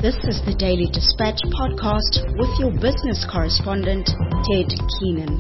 This is the Daily Dispatch podcast with your business correspondent, Ted Keenan.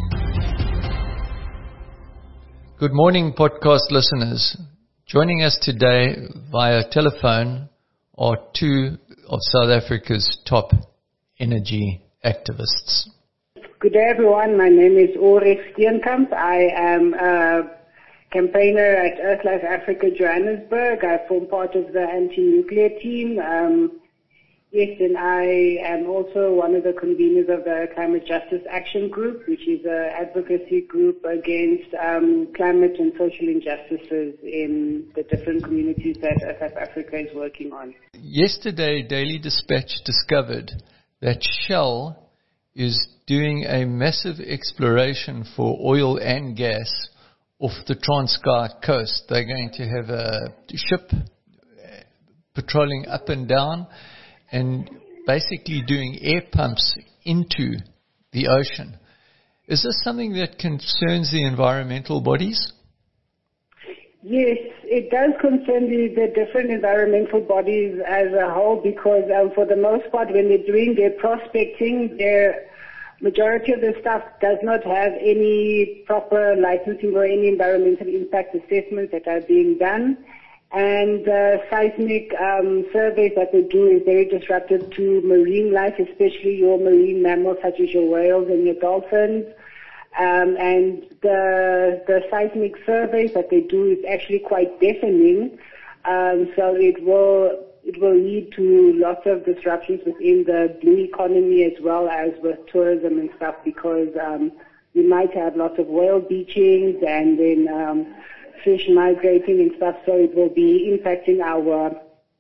Good morning, podcast listeners. Joining us today via telephone are two of South Africa's top energy activists. Good day, everyone. My name is Ulrich Steenkamp. I am a campaigner at Earthlife Africa Johannesburg. I form part of the anti-nuclear team. Yes, and I am also one of the conveners of the Climate Justice Action Group, which is an advocacy group against climate and social injustices in the different communities that Earthlife Africa is working on. Yesterday, Daily Dispatch discovered that Shell is doing a massive exploration for oil and gas off the Transkei coast. They're going to have a ship patrolling up and down and basically doing air pumps into the ocean. Is this something that concerns the environmental bodies? Yes, it does concern the different environmental bodies as a whole because for the most part when they're doing their prospecting, their majority of the stuff does not have any proper licensing or any environmental impact assessments that are being done. And seismic surveys that they do is very disruptive to marine life, especially your marine mammals such as your whales and your dolphins. And the seismic surveys that they do is actually quite deafening. So it will lead to lots of disruptions within the blue economy as well as with tourism and stuff because we might have lots of whale beachings and then fish migrating and stuff, so it will be impacting our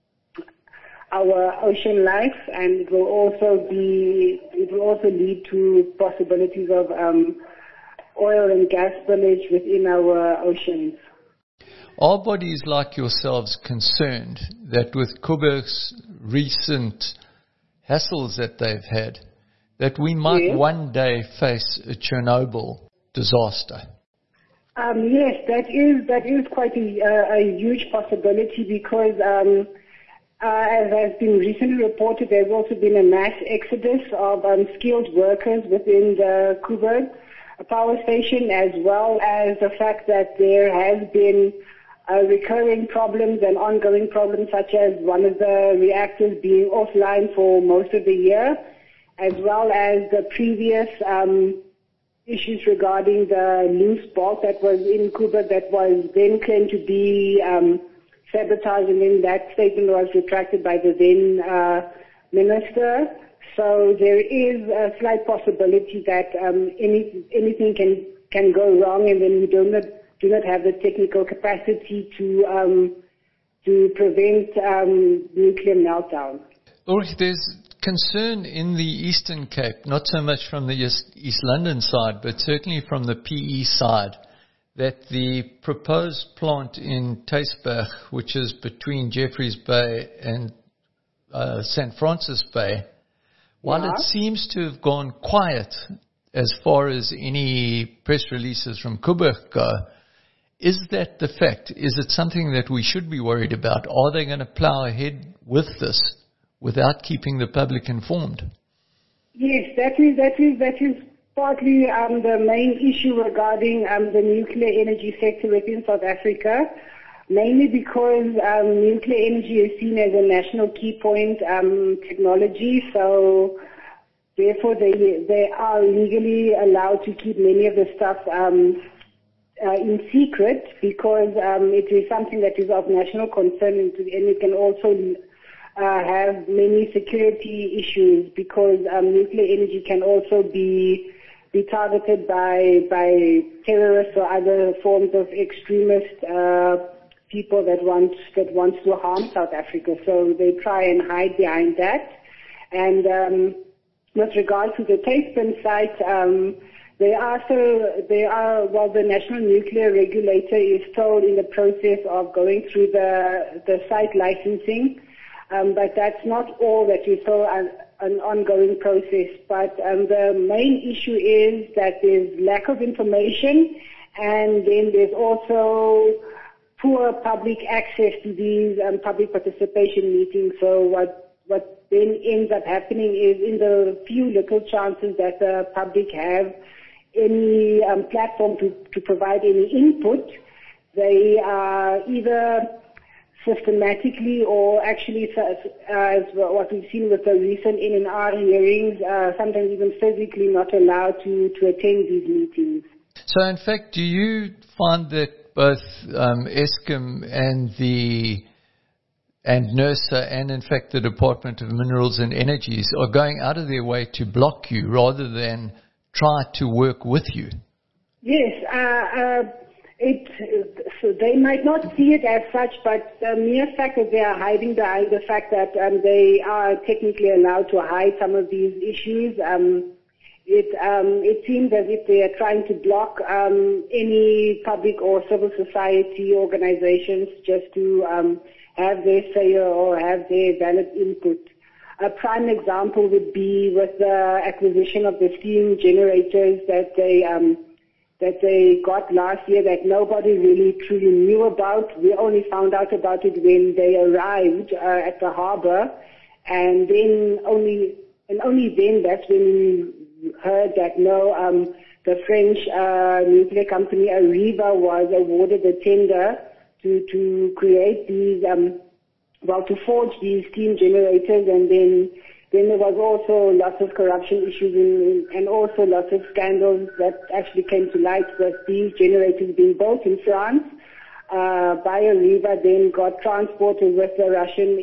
ocean life, and it will also lead to possibilities of oil and gas spillage within our oceans. Are bodies like yourselves concerned that with Koeberg's recent hassles that they've had, that we might one day face a Chernobyl disaster? Yes, that is quite a huge possibility because as has been recently reported, there's also been a mass exodus of skilled workers within the Koeberg power station, as well as the fact that there has been recurring problems and ongoing problems such as one of the reactors being offline for most of the year, as well as the previous issues regarding the loose bolt that was in Koeberg that was then claimed to be sabotaged, and then that statement was retracted by the then minister. So there is a slight possibility that anything can go wrong, and then we do not have the technical capacity to prevent nuclear meltdown. Ulrich, there's concern in the Eastern Cape, not so much from the East London side, but certainly from the PE side, that the proposed plant in Tuisberg, which is between Jeffreys Bay and St. Francis Bay, while it seems to have gone quiet as far as any press releases from Koeberg go, is that the fact? Is it something that we should be worried about? Are they going to plow ahead with this without keeping the public informed? Yes, that is partly the main issue regarding the nuclear energy sector within South Africa, mainly because nuclear energy is seen as a national key point technology, so therefore they are legally allowed to keep many of the stuff in secret because it is something that is of national concern, and it can also have many security issues because nuclear energy can also be targeted by terrorists or other forms of extremist people that want to harm South Africa. So they try and hide behind that. And with regard to the Tuisberg site, the National Nuclear Regulator is still in the process of going through the site licensing. But that's not all. That is still an ongoing process. But the main issue is that there's lack of information, and then there's also poor public access to these public participation meetings. So what what then ends up happening is, in the few little chances that the public have any platform to provide any input, they are either systematically or actually, as what we've seen with the recent NNR hearings, sometimes even physically not allowed to attend these meetings. So in fact, do you find that both Eskom and NERSA and in fact the Department of Minerals and Energies are going out of their way to block you rather than try to work with you? Yes, so they might not see it as such, but the mere fact that they are hiding behind the fact that they are technically allowed to hide some of these issues, it seems as if they are trying to block any public or civil society organizations just to have their say or have their valid input. A prime example would be with the acquisition of the steam generators that they got last year that nobody really truly knew about. We only found out about it when they arrived at the harbor, and then only then that's when we heard that the French nuclear company Areva was awarded a tender to create these to forge these steam generators, and then there was also lots of corruption issues and also lots of scandals that actually came to light with these generators being built in France by Areva, then got transported with the Russian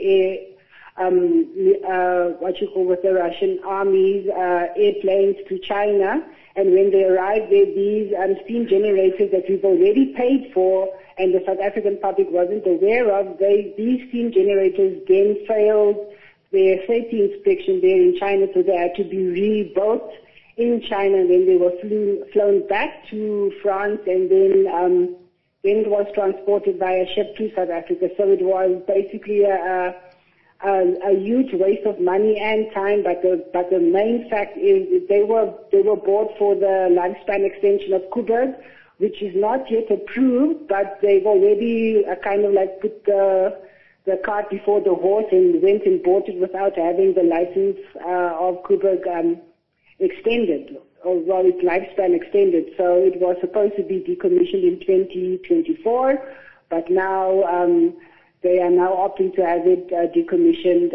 with the Russian army's airplanes to China. And when they arrived there, these steam generators that we've already paid for and the South African public wasn't aware of, these steam generators then failed their safety inspection there in China, so they had to be rebuilt in China, and then they were flown back to France, and then it was transported by a ship to South Africa. So it was basically a huge waste of money and time, but the main fact is they were bought for the lifespan extension of Koeberg, which is not yet approved, but they've already kind of like put the cart before the horse and went and bought it without having the license of Koeberg extended, or its lifespan extended. So it was supposed to be decommissioned in 2024, but now they are now opting to have it decommissioned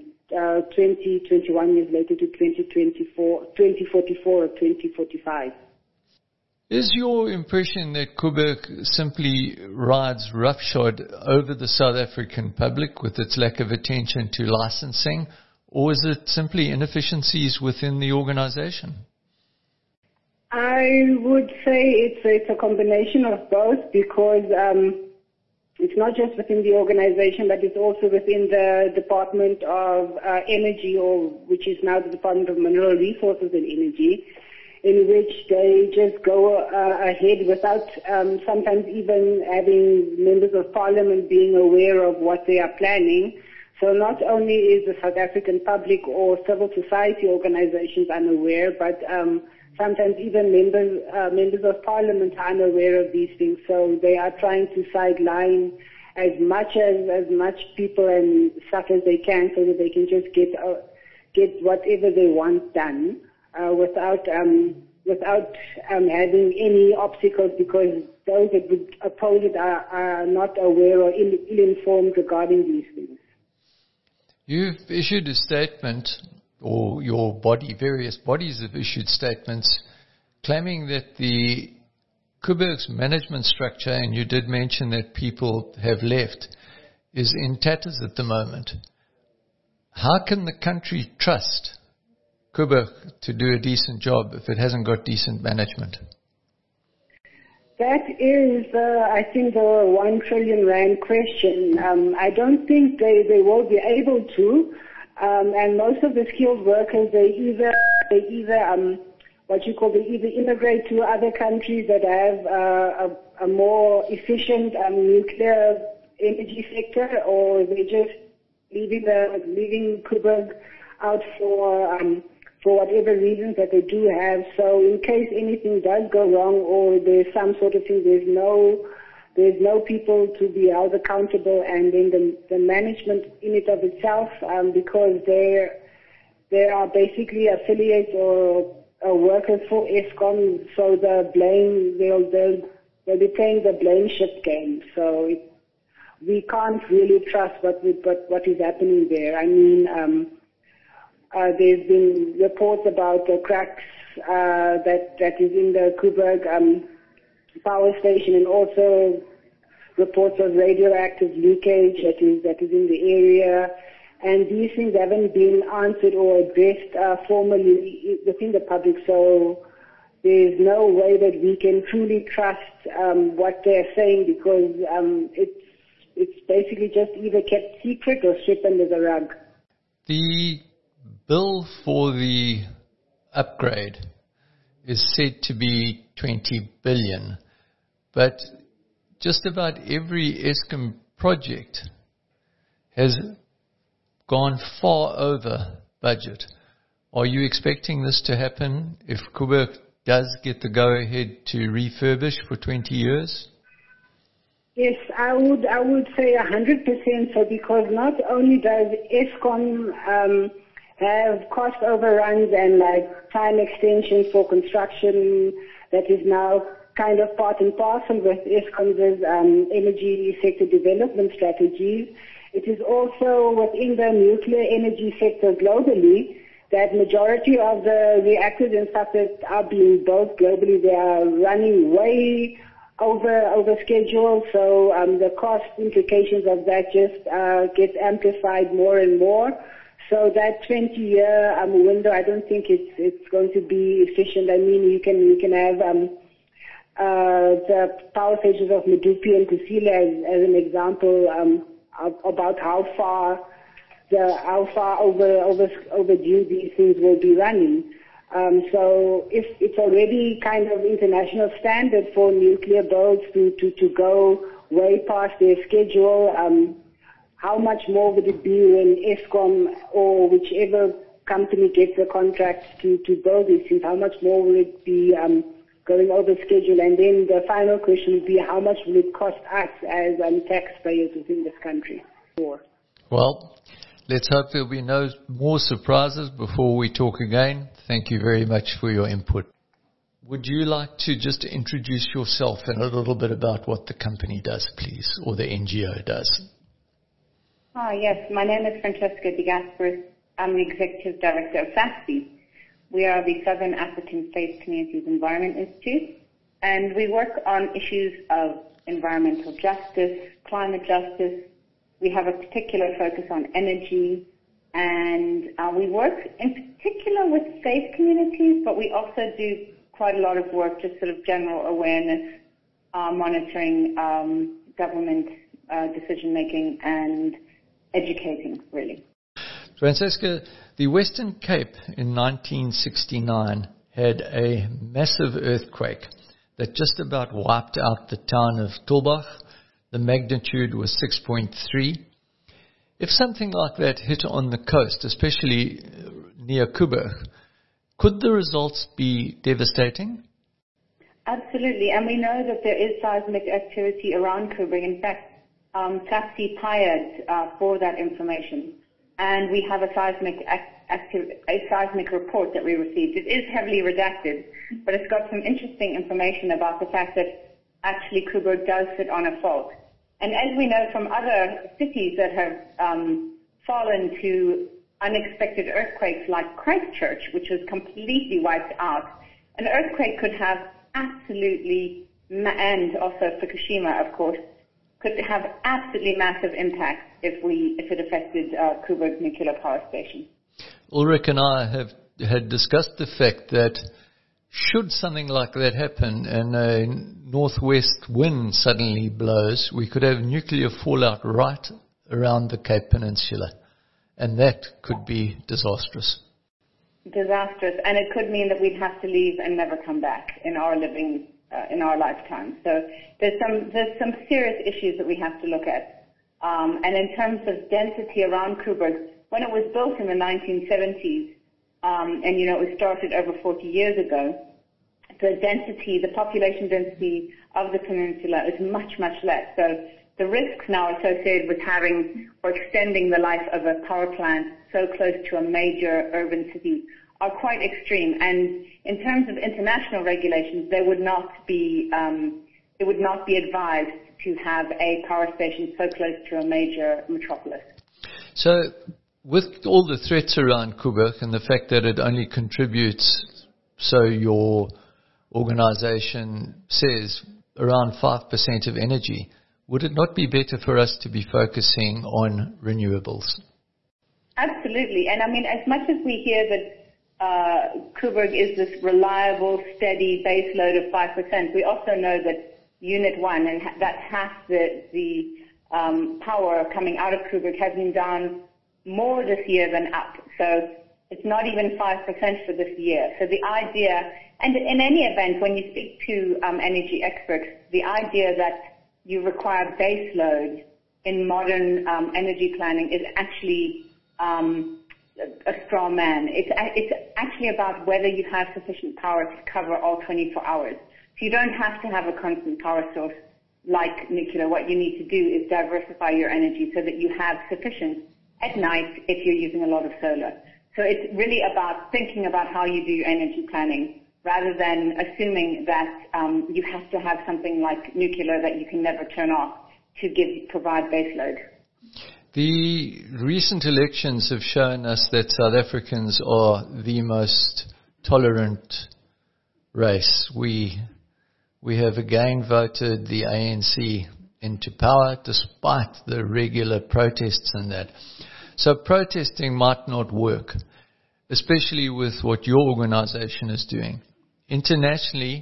21 years later to 2044 or 2045. Is your impression that Koeberg simply rides roughshod over the South African public with its lack of attention to licensing, or is it simply inefficiencies within the organization? I would say it's a combination of both, because it's not just within the organization, but it's also within the Department of Energy, which is now the Department of Mineral Resources and Energy, in which they just go ahead without sometimes even having members of parliament being aware of what they are planning. So not only is the South African public or civil society organizations unaware, but sometimes even members of parliament are unaware of these things. So they are trying to sideline as much people and stuff as they can, so that they can just get whatever they want done without having any obstacles, because those that would oppose it are not aware or ill-informed regarding these things. You've issued a statement, or your body, various bodies have issued statements claiming that the Koeberg's management structure, and you did mention that people have left, is in tatters at the moment. How can the country trust Koeberg to do a decent job if it hasn't got decent management? That is, I think, the 1 trillion rand question. I don't think they will be able to. And most of the skilled workers, they either immigrate to other countries that have a more efficient nuclear energy sector, or they just leaving Koeberg out for whatever reasons that they do have. So in case anything does go wrong, or there's some sort of thing, there's no there's no people to be held accountable, and then the management in it of itself, because they are basically affiliates or workers for Eskom, so the blame, they'll be playing the blame shift game. So we can't really trust what is happening there. I mean, there's been reports about the cracks that is in the Koeberg power station, and also reports of radioactive leakage that is in the area. And these things haven't been answered or addressed formally within the public. So there's no way that we can truly trust what they're saying, because it's basically just either kept secret or swept under the rug. The bill for the upgrade is said to be 20 billion, but just about every Eskom project has gone far over budget. Are you expecting this to happen if Koeberg does get the go-ahead to refurbish for 20 years? Yes, I would say 100% so, because not only does Eskom have cost overruns and like time extensions for construction that is now kind of part and parcel with Eskom's energy sector development strategies, it is also within the nuclear energy sector globally that majority of the reactors and stuff that are being built globally, they are running way over schedule. So the cost implications of that just get amplified more and more. So that 20-year window, I don't think it's going to be efficient. I mean, you can have the power stations of Medupi and Kusile as an example about how far overdue these things will be running. So if it's already kind of international standard for nuclear builds to go way past their schedule, how much more would it be when Eskom or whichever company gets the contract to build these things? How much more will it be going over schedule? And then the final question would be, how much will it cost us as taxpayers within this country? Well, let's hope there'll be no more surprises before we talk again. Thank you very much for your input. Would you like to just introduce yourself and a little bit about what the company does, please, or the NGO does? Yes, my name is Francesca de Gasperis. I'm the Executive Director of SASTI. We are the Southern African States Communities Environment Institute, and we work on issues of environmental justice, climate justice. We have a particular focus on energy, and we work in particular with faith communities, but we also do quite a lot of work, just sort of general awareness, monitoring government decision-making and educating, really. Francesca, the Western Cape in 1969 had a massive earthquake that just about wiped out the town of Tulbagh. The magnitude was 6.3. If something like that hit on the coast, especially near Koeberg, could the results be devastating? Absolutely, and we know that there is seismic activity around Koeberg. In fact, SASTI hired for that information, and we have a seismic report that we received. It is heavily redacted, but it's got some interesting information about the fact that actually Koeberg does sit on a fault. And as we know from other cities that have fallen to unexpected earthquakes like Christchurch, which was completely wiped out, an earthquake could have absolutely, and also Fukushima, of course, could have absolutely massive impact if it affected Koeberg nuclear power station. Ulrich and I had discussed the fact that should something like that happen and a northwest wind suddenly blows, we could have nuclear fallout right around the Cape Peninsula, and that could be disastrous. Disastrous, and it could mean that we'd have to leave and never come back in our living in our lifetime. So there's some serious issues that we have to look at. And in terms of density around Koeberg, when it was built in the 1970s, and it was started over 40 years ago, the population density of the peninsula is much, much less. So the risks now associated with having or extending the life of a power plant so close to a major urban city are quite extreme. And in terms of international regulations, it would not be advised to have a power station so close to a major metropolis. So with all the threats around Koeberg and the fact that it only contributes, so your organization says, around 5% of energy, would it not be better for us to be focusing on renewables? Absolutely. And I mean, as much as we hear that Koeberg is this reliable, steady base load of 5%, we also know that Unit 1, and that's half the power coming out of Koeberg, has been down more this year than up. So it's not even 5% for this year. So the idea, and in any event, when you speak to energy experts, the idea that you require base load in modern energy planning is actually a straw man. It's actually about whether you have sufficient power to cover all 24 hours. So you don't have to have a constant power source like nuclear. What you need to do is diversify your energy so that you have sufficient at night if you're using a lot of solar. So it's really about thinking about how you do your energy planning rather than assuming that you have to have something like nuclear that you can never turn off to provide baseload. The recent elections have shown us that South Africans are the most tolerant race. We have again voted the ANC into power despite the regular protests and that. So protesting might not work, especially with what your organization is doing. Internationally,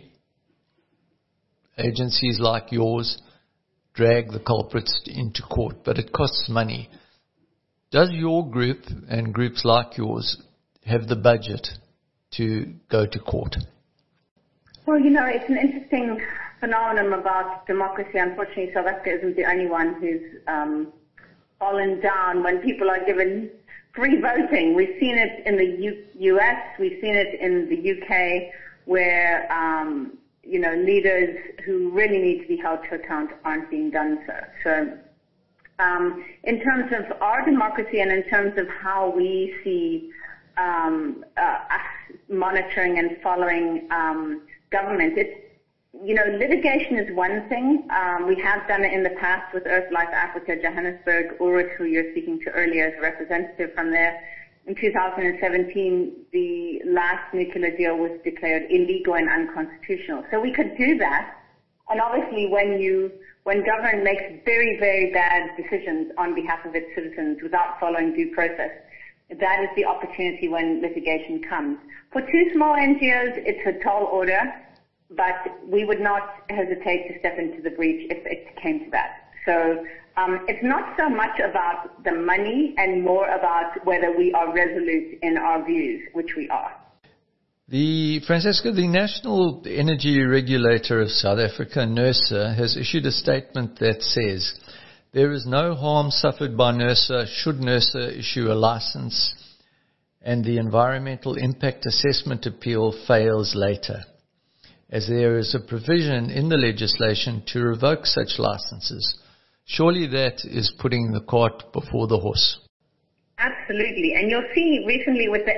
agencies like yours drag the culprits into court, but it costs money. Does your group and groups like yours have the budget to go to court? Well, you know, it's an interesting phenomenon about democracy. Unfortunately, South Africa isn't the only one who's fallen down when people are given free voting. We've seen it in the US, we've seen it in the UK, where leaders who really need to be held to account aren't being done so. So in terms of our democracy and in terms of how we see us monitoring and following government, litigation is one thing. We have done it in the past with EarthLife Africa, Johannesburg, Ulrich, who you're speaking to earlier as a representative from there. In 2017, the last nuclear deal was declared illegal and unconstitutional. So we could do that. And obviously when government makes very, very bad decisions on behalf of its citizens without following due process, that is the opportunity when litigation comes. For two small NGOs, it's a tall order, but we would not hesitate to step into the breach if it came to that. So it's not so much about the money and more about whether we are resolute in our views, which we are. Francesca, the National Energy Regulator of South Africa, NERSA, has issued a statement that says there is no harm suffered by NERSA should NERSA issue a license and the environmental impact assessment appeal fails later, as there is a provision in the legislation to revoke such licenses. Surely that is putting the cart before the horse. Absolutely. And you'll see recently with the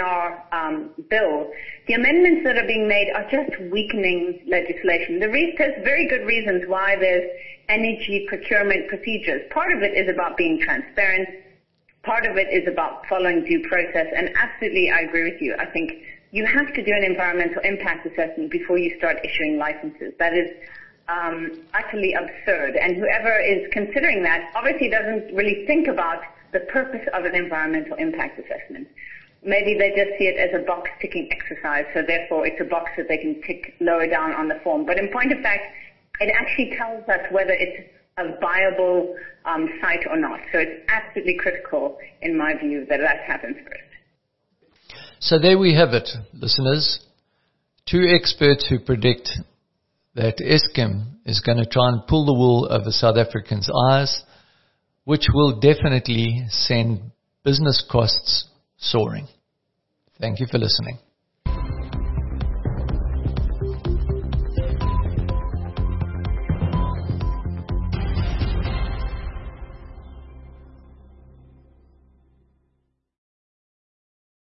NNR bill, the amendments that are being made are just weakening legislation. There's very good reasons why there's energy procurement procedures. Part of it is about being transparent. Part of it is about following due process. And absolutely, I agree with you. I think you have to do an environmental impact assessment before you start issuing licenses. That is utterly absurd. And whoever is considering that obviously doesn't really think about the purpose of an environmental impact assessment. Maybe they just see it as a box-ticking exercise, so therefore it's a box that they can tick lower down on the form. But in point of fact, it actually tells us whether it's a viable site or not. So it's absolutely critical, in my view, that happens first. So there we have it, listeners. Two experts who predict that Eskom is going to try and pull the wool over South Africans' eyes, which will definitely send business costs soaring. Thank you for listening.